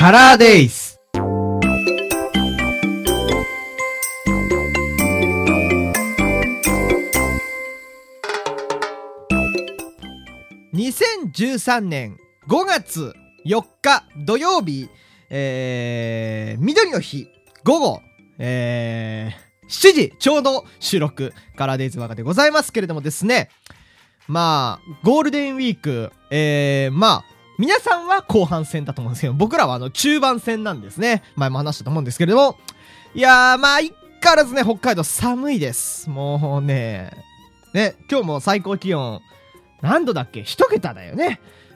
カラーデイズ。2013年5月4日土曜日、緑の日午後、7時ちょうど収録カラーデイズワガでございますけれどもですね、まあゴールデンウィーク、まあ皆さんは後半戦だと思うんですけど、僕らは中盤戦なんですね。前も話したと思うんですけれども、いやーまあ相変わらずね、北海道寒いです。もうね、今日も最高気温何度だっけ、1桁だよね。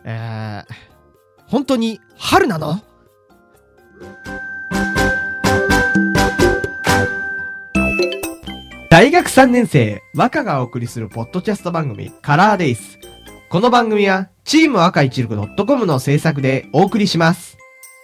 本当に春なの？大学3年生和歌がお送りするポッドキャスト番組カラーデイズ。この番組はチーム赤一六.com の制作でお送りします。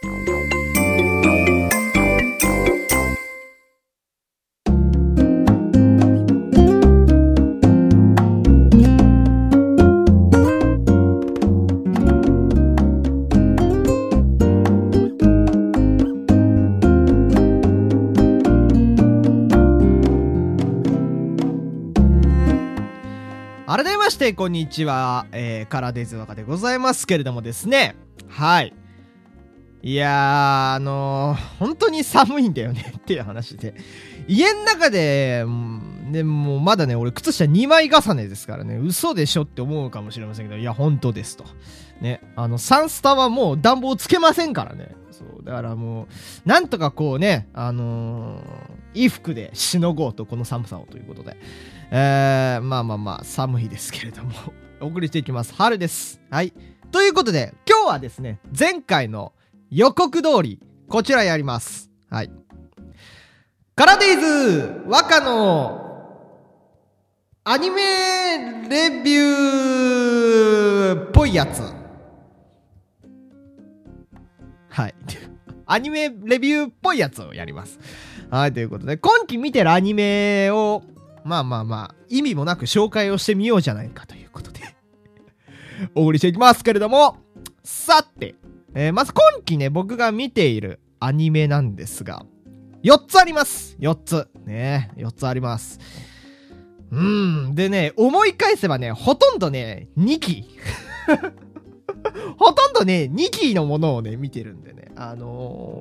改めましてこんにちは、カラーデイズワカでございますけれどもですね、はい、いやー本当に寒いんだよねっていう話で、家の中でもうまだね、俺靴下2枚重ねですからね、嘘でしょって思うかもしれませんけど、いや本当ですとね、サンスタはもう暖房つけませんからね。そうだからもうなんとかこうね、衣服でしのごうと、この寒さをということで、まあ寒いですけれどもお送りしていきます。春です。はい、ということで今日はですね、前回の予告通りこちらやります。はい、カラデイズ和歌のアニメレビューっぽいやつ。はいアニメレビューっぽいやつをやります。はい、ということで今期見てるアニメをまあ意味もなく紹介をしてみようじゃないかということでお送りしていきますけれども、さて、まず今期ね、僕が見ているアニメなんですが4つあります。4つね、4つあります。でね、思い返せばね、ほとんどね2期ほとんどね2期のものをね見てるんでね、あんまり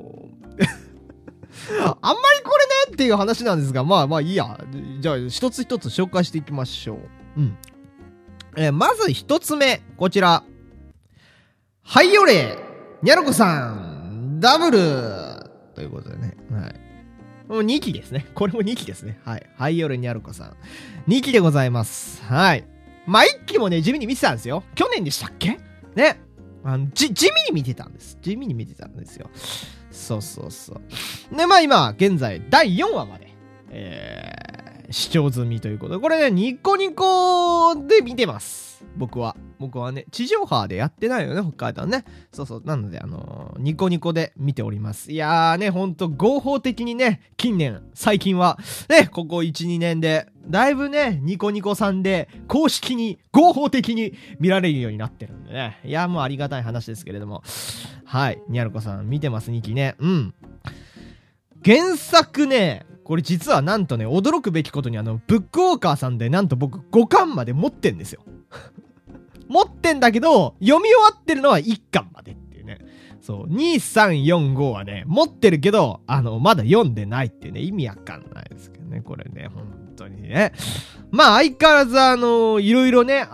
これねっていう話なんですが、まあいいや。じゃあ一つ一つ紹介していきましょう。まず一つ目、こちら、はいよれにゃろこさんダブルということでね、はい、もう2期ですね。これも2期ですね。はい、はいよれにゃろこさん2期でございます。はい、まあ1期もね地味に見てたんですよ。去年でしたっけね。地味に見てたんです。地味に見てたんですよ。そうで、まあ今現在第4話まで、視聴済みということで、これねニコニコで見てます。僕はね、地上波でやってないよね、北海道ね。そうなのでニコニコで見ております。いやーね、ほんと合法的にね、最近はね、ここ 1,2 年でだいぶね、ニコニコさんで公式に合法的に見られるようになってるんでね、いやもうありがたい話ですけれども、はい、にゃるこさん見てます。2期ね。原作ね、これ実はなんとね、驚くべきことにブックウォーカーさんでなんと僕5巻まで持ってんですよ持ってんだけど読み終わってるのは1巻までっていうね。そう、2、3、4、5はね持ってるけどまだ読んでないっていうね、意味わかんないですけどね、これね、本当にね。まあ相変わらずいろいろね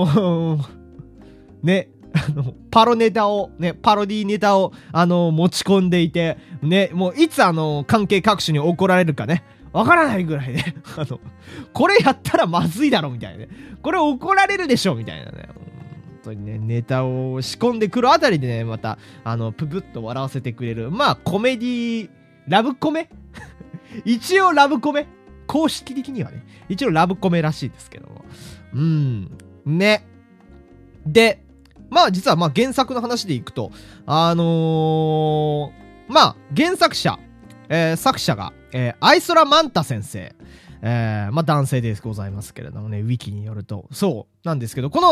ね、パロディネタを持ち込んでいてね、もういつ関係各種に怒られるかねわからないぐらいねこれやったらまずいだろみたいなね、これ怒られるでしょみたいなね、本当にね、ネタを仕込んでくるあたりでね、またププッと笑わせてくれる、まあコメディラブコメ一応ラブコメ、公式的にはね一応ラブコメらしいですけども、ね。で、まあ実はまあ原作の話でいくとまあ原作者、作者が、アイソラマンタ先生、まあ男性でございますけれどもね、ウィキによるとそうなんですけど、この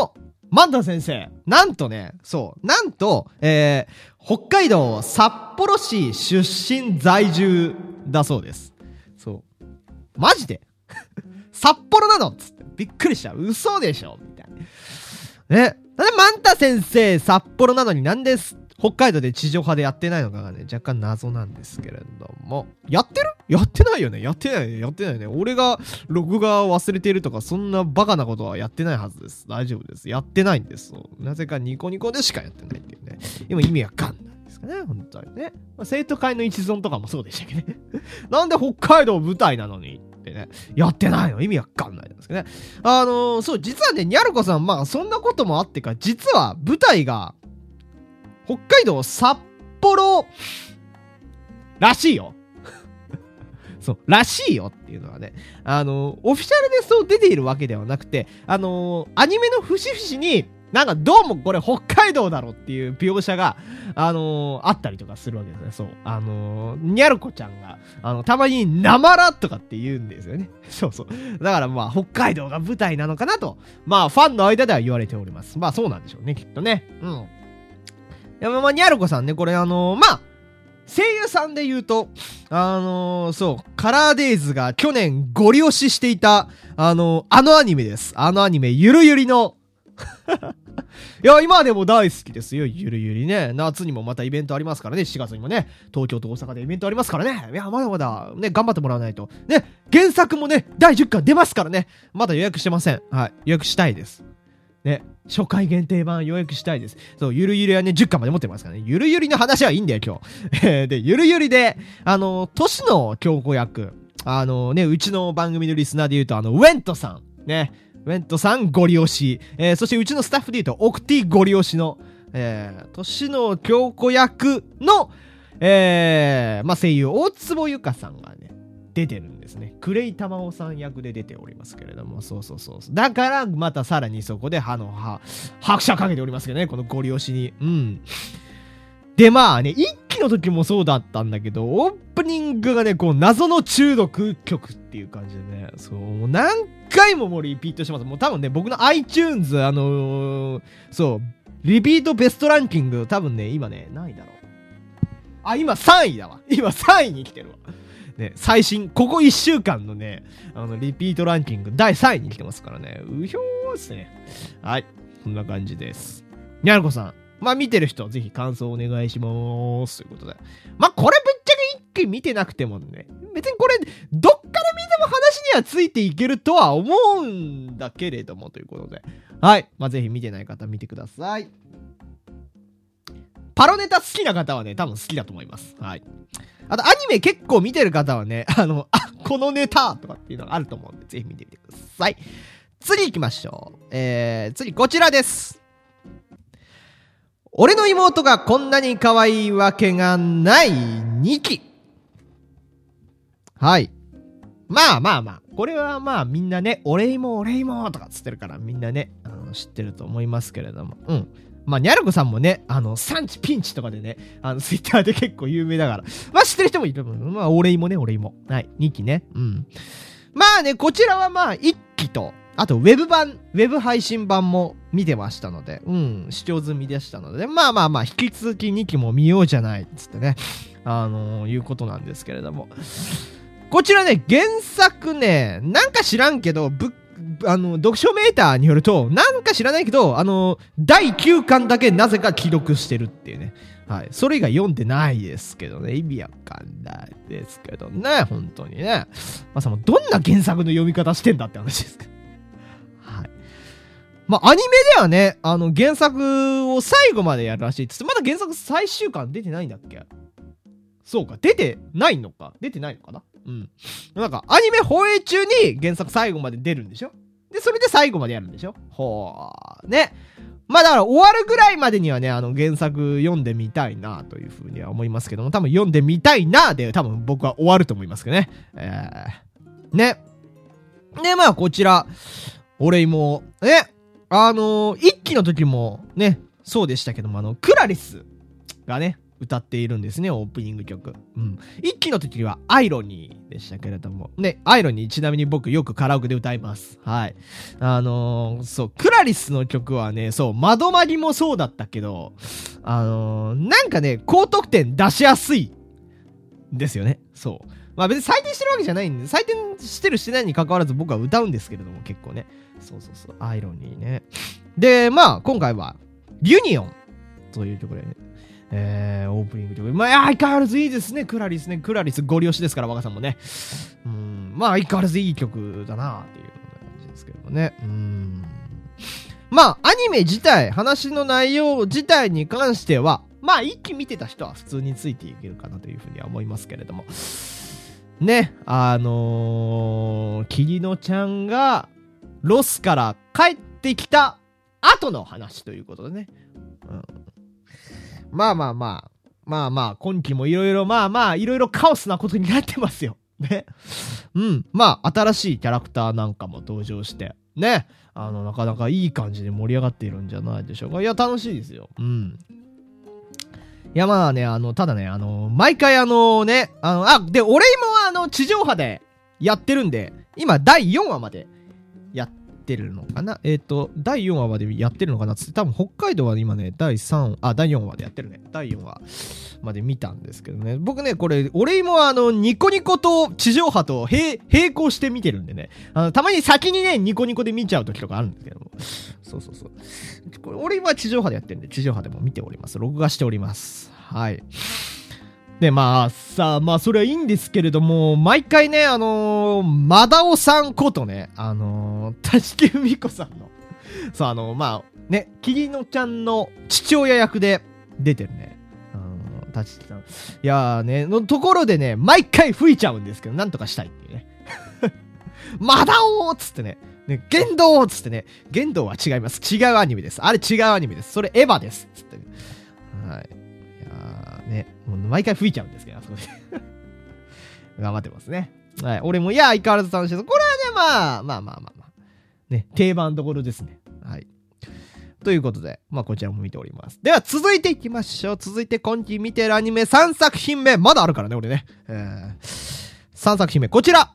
万田先生、なんとね、なんと、北海道札幌市出身在住だそうです。マジで札幌なのつってびっくりした。嘘でしょみたいな。なんで万田先生札幌なのになんで北海道で地上波でやってないのかがね、若干謎なんですけれども。やってないよね。やってないよね。俺が、録画忘れてるとか、そんなバカなことはやってないはずです。大丈夫です。やってないんです。なぜかニコニコでしかやってないっていうね。今意味わかんないですかね、本当にね。生徒会の一存とかもそうでしたけどね。なんで北海道舞台なのにってね、やってないの意味わかんないんですけどね。実はね、ニャルコさん、まあ、そんなこともあってか、実は舞台が、北海道札幌らしいよ。らしいよっていうのはね、オフィシャルでそう出ているわけではなくて、アニメの節々に、なんかどうもこれ北海道だろっていう描写が、あったりとかするわけですね。ニャルコちゃんが、たまになまらとかって言うんですよね。だからまあ、北海道が舞台なのかなと、まあ、ファンの間では言われております。まあ、そうなんでしょうね、きっとね。ニャルコさんね、これまあ、声優さんで言うと、カラーデイズが去年ゴリ押ししていた、あのアニメです。アニメ、ゆるゆりの。いや、今でも大好きですよ、ゆるゆりね。夏にもまたイベントありますからね、7月にもね、東京と大阪でイベントありますからね。いや、まだまだ、ね、頑張ってもらわないと。ね、原作もね、第10巻出ますからね。まだ予約してません。はい、予約したいです。ね、初回限定版予約したいです。ゆるゆりはね、10巻まで持ってますからね。ゆるゆりの話はいいんだよ、今日。で、ゆるゆりで、年の京子役、うちの番組のリスナーで言うと、ウェントさん、ね、ウェントさんゴリ押し、そしてうちのスタッフで言うと、オクティゴリ押しの、年の京子役の、まあ、声優、大坪ゆかさんがね、出てるんですね。クレイタマオさん役で出ておりますけれども、だから、またさらにそこで拍車かけておりますけどね、このゴリ押しに。で、まあね、一期の時もそうだったんだけど、オープニングがね、こう、謎の中毒曲っていう感じでね、何回ももうリピートしてます。もう多分ね、僕の iTunes、リピートベストランキング、多分ね、今ね、何位だろう。今3位だわ。今3位に来てるわ。ね、最新、ここ1週間のね、リピートランキング第3位に来てますからね。うひょーっすね。はい。こんな感じです。にゃるこさん。まあ、見てる人、ぜひ感想お願いします。ということで。まあ、これぶっちゃけ一気見てなくてもね、別にこれ、どっから見ても話にはついていけるとは思うんだけれども、ということで。はい。まあ、ぜひ見てない方見てください。パロネタ好きな方はね、多分好きだと思います。はい。あと、アニメ結構見てる方はね、このネタとかっていうのがあると思うんで、ぜひ見てみてください。次行きましょう。次こちらです。俺の妹がこんなに可愛いわけがない2期。はい。まあ。これはまあみんなね、俺妹とかつってるからみんなね、知ってると思いますけれども。まあ、ニャルコさんもね、産地ピンチとかでね、ツイッターで結構有名だから。まあ、知ってる人もいる。まあ、俺妹。はい、2期ね。まあね、こちらはまあ、1期と、あと、ウェブ配信版も見てましたので、視聴済みでしたので、まあ、引き続き2期も見ようじゃない、つってね、いうことなんですけれども。こちらね、原作ね、なんか知らんけど、読書メーターによると、なんか知らないけど、第9巻だけなぜか既読してるっていうね。はい。それ以外読んでないですけどね。意味わかんないですけどね。本当にね。まさもどんな原作の読み方してんだって話ですけど。はい。まあ、アニメではね、原作を最後までやるらしいっつって、まだ原作最終巻出てないんだっけ？そうか、出てないのかな？なんか、アニメ放映中に原作最後まで出るんでしょ？で、それで最後までやるんでしょ？ね。まあだから終わるぐらいまでにはね、原作読んでみたいなというふうには思いますけども、多分読んでみたいなで多分僕は終わると思いますけどね。ね。で、まあこちら、俺も、一期の時もね、そうでしたけども、クラリスがね、 歌っているんですね、オープニング曲。1期の時はアイロニーでしたけれども。ね、アイロニーちなみに僕よくカラオケで歌います。はい。そう、クラリスの曲はね、そう、窓マギもそうだったけど、なんかね、高得点出しやすいんですよね。そう。まあ別に採点してるわけじゃないんで、採点してるしてないに関わらず僕は歌うんですけれども、結構ね。そう、アイロニーね。で、まあ今回は、ユニオンという曲でね。オープニング曲。まあ、相変わらずいいですね、クラリスね。クラリスゴリ押しですから、若さんもね。まあ、相変わらずいい曲だなっていう感じですけどもね。まあ、アニメ自体、話の内容自体に関しては、まあ、一気見てた人は普通についていけるかなというふうには思いますけれども。ね、桐野ちゃんが、ロスから帰ってきた後の話ということでね。まあ、今期もいろいろカオスなことになってますよ。ね。まあ、新しいキャラクターなんかも登場して、ね。なかなかいい感じで盛り上がっているんじゃないでしょうか。いや、楽しいですよ。いや、まあね、ただね、毎回で、俺も地上波でやってるんで、今、第4話までやってるのかな。第4話までやってるのかなつって、多分北海道は今ね、第4話までやってるね。第4話まで見たんですけどね。僕ね、これ、俺もニコニコと地上波と並行して見てるんでね。たまに先にね、ニコニコで見ちゃう時とかあるんですけども。そう。これ俺今地上波でやってるんで、地上波でも見ております。録画しております。はい。で、まあ、それはいいんですけれども、毎回ね、マダオさんことね、立木文子さんの、そう、まあ、ね、桐野ちゃんの父親役で出てるね、立木さん。いやーね、のところでね、毎回吹いちゃうんですけど、なんとかしたいっていうね。マダオーっつってね、玄道っつってね、玄道は違います。違うアニメです。あれ違うアニメです。それエヴァです。つってね。はい。ね、もう毎回吹いちゃうんですけど、あそこで頑張ってますね。はい。俺も、いや、相変わらず楽しいです。これはね、まあ。ね、定番どころですね。はい。ということで、まあ、こちらも見ております。では、続いていきましょう。続いて、今期見てるアニメ3作品目。まだあるからね、俺ね。3作品目、こちら。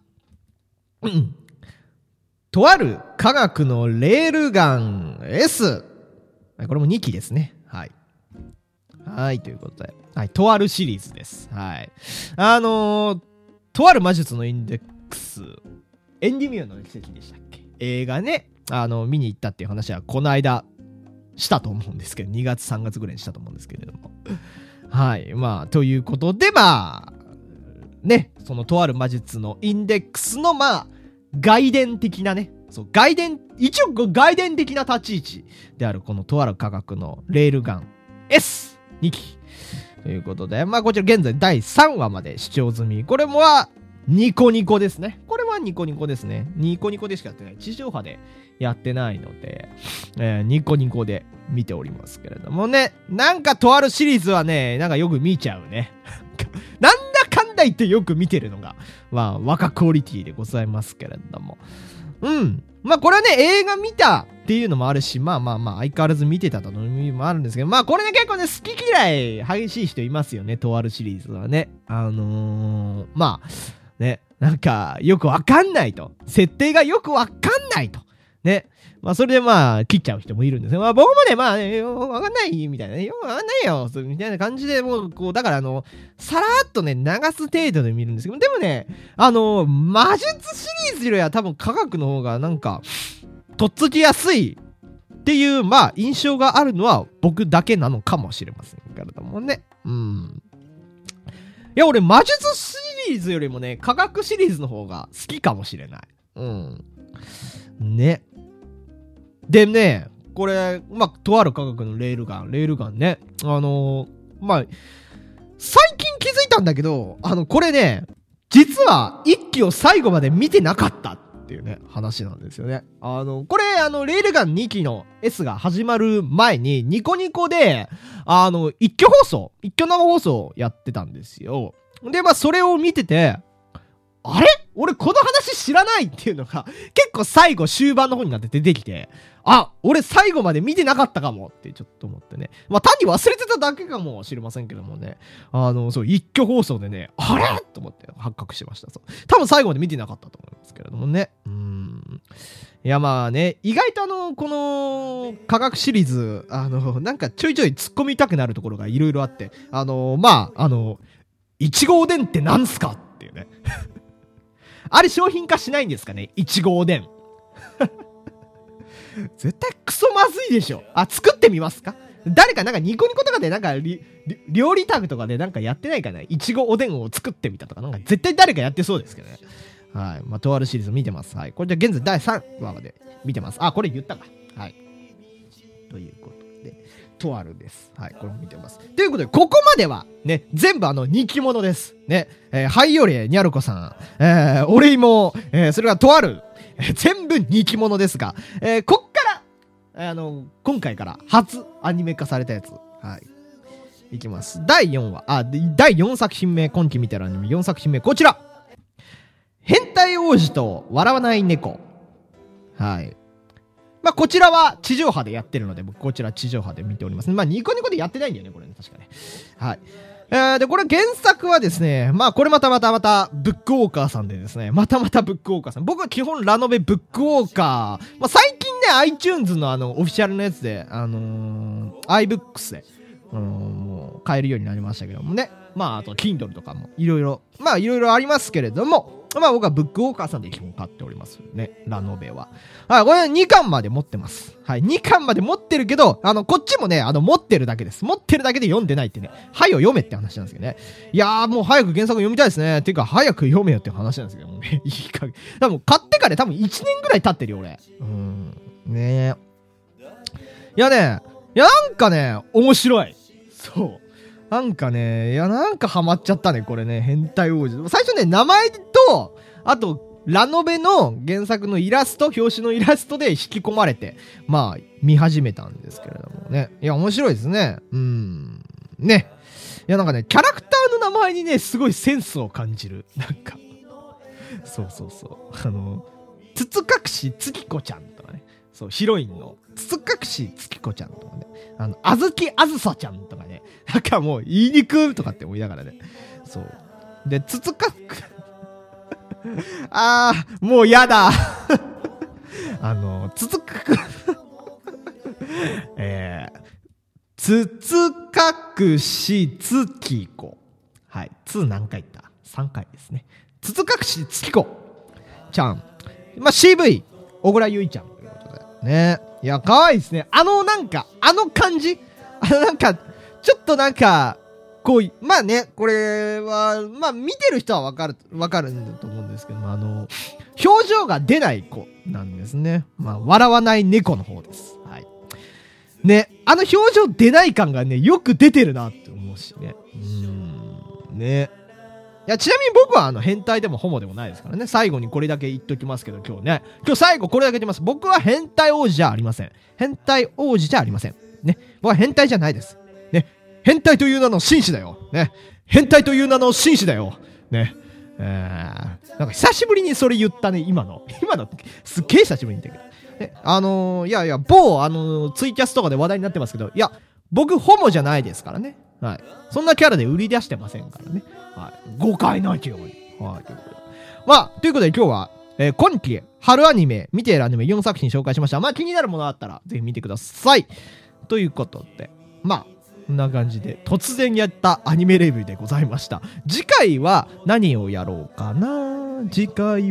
とある科学のレールガン S。これも2期ですね。はい。はい、ということで。はい、とあるシリーズです。はい。とある魔術のインデックス、エンディミューの奇跡でしたっけ？映画ね、見に行ったっていう話はこの間したと思うんですけど、2月3月ぐらいにしたと思うんですけれども。はい、まあ、ということで、まあ、ね、そのとある魔術のインデックスの、まあ、外伝的なね、そう、一応外伝的な立ち位置であるこのとある科学のレールガン S2 期。ということで、まあこちら現在第3話まで視聴済み。これもはニコニコですね。これはニコニコですね。ニコニコでしかやってない。地上波でやってないので、ニコニコで見ておりますけれどもね。なんかとあるシリーズはね、なんかよく見ちゃうね。なんだかんだ言ってよく見てるのが、まあ若クオリティでございますけれども。まあこれはね、映画見たっていうのもあるし、まあ相変わらず見てたとの意味もあるんですけど、まあこれね結構ね、好き嫌い激しい人いますよね、とあるシリーズはね。まあ、ね、なんかよくわかんないと。設定がよくわかんないと。ね。まあそれでまあ切っちゃう人もいるんですよ。まあ僕もね、まあね、わかんないみたいなね、よくわかんないよみたいな感じで、もうこう、だからさらっとね、流す程度で見るんですけど、でもね、魔術シリーズよりは多分科学の方がなんか、とっつきやすいっていう、まあ印象があるのは僕だけなのかもしれませんけれどもね。いや、俺魔術シリーズよりもね、科学シリーズの方が好きかもしれない。ね。でね、これ、まあ、とある科学のレールガンね。まあ、最近気づいたんだけど、これね、実は一期を最後まで見てなかったっていうね、話なんですよね。これ、レールガン2期の S が始まる前に、ニコニコで、一挙生放送やってたんですよ。で、まあ、それを見てて、あれ俺この話知らないっていうのが結構最後終盤の方になって出てきて、 あ、俺最後まで見てなかったかもってちょっと思ってね。まあ単に忘れてただけかもしれませんけどもね。そう、一挙放送でね、あれと思って発覚しました。そう。多分最後まで見てなかったと思いますけれどもね。いやまあね、意外とこの科学シリーズ、なんかちょいちょい突っ込みたくなるところがいろいろあって、いちごおでんってなんすかっていうね。あれ商品化しないんですかね、いちごおでん。絶対クソまずいでしょ。作ってみますか？誰かなんかニコニコとかでなんか料理タグとかでなんかやってないかな？いちごおでんを作ってみたとか、なんか絶対誰かやってそうですけどね。はい。まあ、とあるシリーズ見てます。はい。これで現在第3話まで見てます。これ言ったか。はい。ということで、とあるです。はい。これも見てます。ということで、ここまでは、ね、全部人気者です。ね。ハイヨレ、ニャルコさん、オレイモ、それがとある、全部人気者ですが、こっから、今回から初アニメ化されたやつ。はい。いきます。第4話、第4作品目、今期見てるアニメ4作品目、こちら。変態王子と笑わない猫。はい。まあ、こちらは地上波でやってるので、僕こちら地上波で見ております。まあ、ニコニコでやってないんだよね、これね、確かね。はい。で、これ原作はですね、まあ、これまたブックウォーカーさんでですね、またブックウォーカーさん。僕は基本ラノベブックウォーカー。まあ、最近ね、iTunes のオフィシャルのやつで、iBooks で、もう買えるようになりましたけどもね。まあ、あと、Kindle とかも、いろいろありますけれども、まあ僕はブックウォーカーさんで基本買っておりますね。ラノベは。はい、これ2巻まで持ってます。はい、2巻まで持ってるけど、こっちもね、持ってるだけです。持ってるだけで読んでないってね。はよ読めって話なんですけどね。いやーもう早く原作読みたいですね。てか、早く読めよって話なんですけどもね。いいかげ。多分買ってから多分1年ぐらい経ってるよ、俺。ねえ。いやね、なんかね、面白い。そう。なんかね、なんかハマっちゃったね、これね。変態王子。最初ね、名前と、あと、ラノベの原作のイラスト、表紙のイラストで引き込まれて、まあ、見始めたんですけれどもね。いや、面白いですね。ね。いや、なんかね、キャラクターの名前にね、すごいセンスを感じる。なんか、そう。つつかくし月子ちゃんとかね。そう、ヒロインの、つつかくし月子ちゃんとかね。あずきあずさちゃんとかね。なんかもう、言いにくとかって思いながらね。そう。で、つつかく、もうやだ。つつかく、つつかくし月子。はい。何回言った ?3 回ですね。つつかくし月子ちゃん。まあ、CV、小倉優衣ちゃんということで。ね。いや、可愛いですね。なんか、感じなんか、ちょっとなんか、こう、まあね、これは、まあ見てる人はわかると思うんですけども、表情が出ない子なんですね。まあ、笑わない猫の方です。はい。ね、表情出ない感がね、よく出てるなって思うしね。ね。いや、ちなみに僕は変態でもホモでもないですからね。最後にこれだけ言っときますけど、今日最後これだけ言ってます。僕は変態王子じゃありません。変態王子じゃありません。ね。僕は変態じゃないです。ね。変態という名の紳士だよ。ね。変態という名の紳士だよ。ね。なんか久しぶりにそれ言ったね、今の。すっげえ久しぶりに言ったけど。ね。いや、某、ツイキャスとかで話題になってますけど、いや、僕ホモじゃないですからね。はい。そんなキャラで売り出してませんからね。はい。誤解ないけど。はい。ということで。まあ、ということで今日は、今期、春アニメ、見ているアニメ4作品紹介しました。まあ、気になるものあったら、ぜひ見てください。ということで、まあ、こんな感じで、突然やったアニメレビューでございました。次回は何をやろうかな。何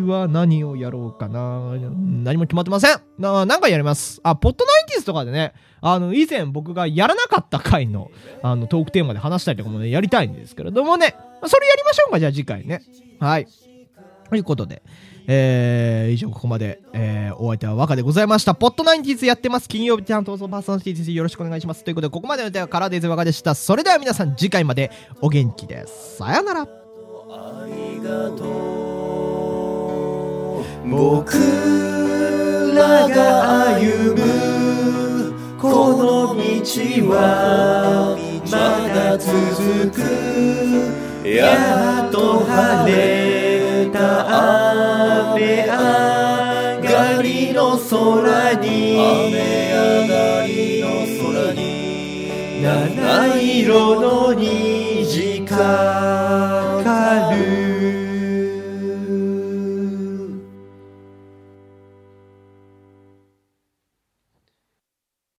も決まってません。何回やります。ポッドナインティスとかでね、以前僕がやらなかった回の、トークテーマで話したりとかもね、やりたいんですけれどもね、それやりましょうか、じゃあ次回ね。はい。ということで、以上ここまで、お相手は若でございました。ポッドナインティーズやってます。金曜日担当パーソナリティーズよろしくお願いします。ということで、ここまでの手はカラーデイズ若でした。それでは皆さん次回までお元気です。さよなら。ありがとう。僕らが歩むこの道はまだ続く。やっと晴れた雨上がりの空に雨上がりの空に七色の虹か